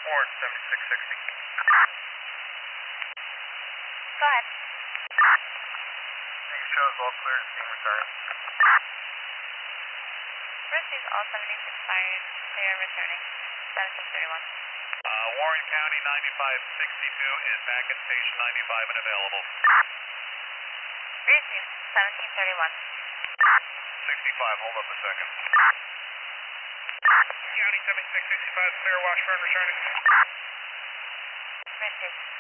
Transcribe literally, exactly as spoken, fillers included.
Warren, seventy-six sixty. Go ahead. Things shows all clear to team return. Received all seventy-six fired, clear returning. seventeen thirty-one. Uh, Warren County ninety-five sixty-two is back at station ninety-five and available. Received seventeen thirty-one. sixty-five, hold up a second. County seventy-six sixty-five, clear, Washburn returning. Received.